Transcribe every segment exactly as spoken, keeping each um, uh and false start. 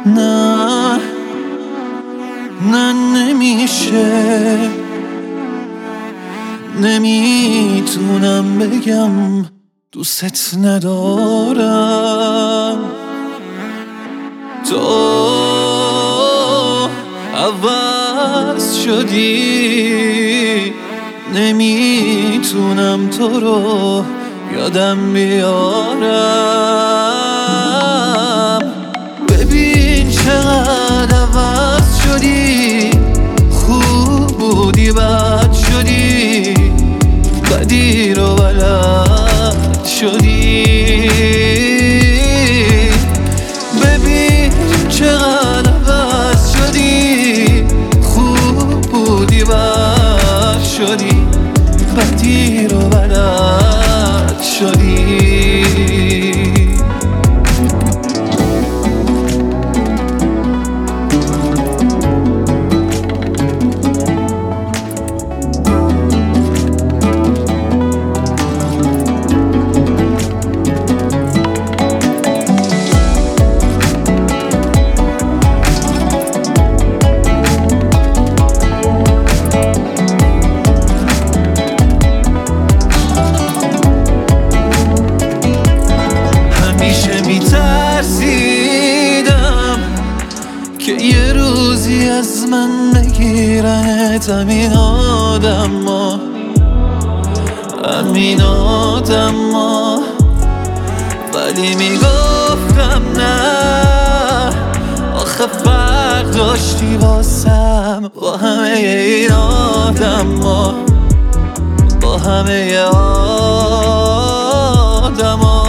نه نه نمیشه، نمیتونم بگم دوست ندارم. تو عوض شدی، نمیتونم تو رو یادم بیارم. ببین چقدر عوض شدی، خوب بودی بد شدی، بدی رو بلد شدی. ببین چقدر عوض شدی، خوب بودی بد شدی، بدی رو بلد شدی. که یه روزی از من بگیرنت، همین آدم ها همین آدم ها. ولی میگفتم نه، آخه فرق داشتی واسم با همه این آدم ها، با همه آدم ها.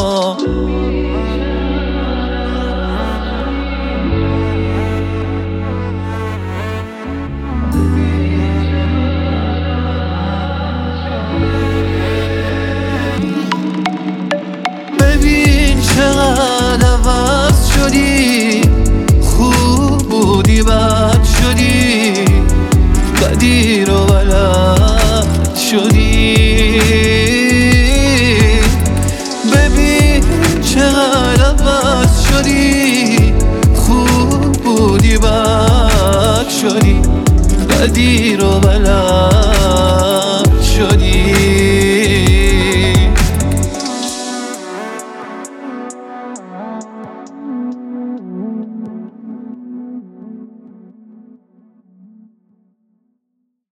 ببین چقدر عوض شدی، خوب بودی بد شدی، بدی رو بلد شدی. ببین چقدر عوض شدی، خوب بودی بد شدی، بدی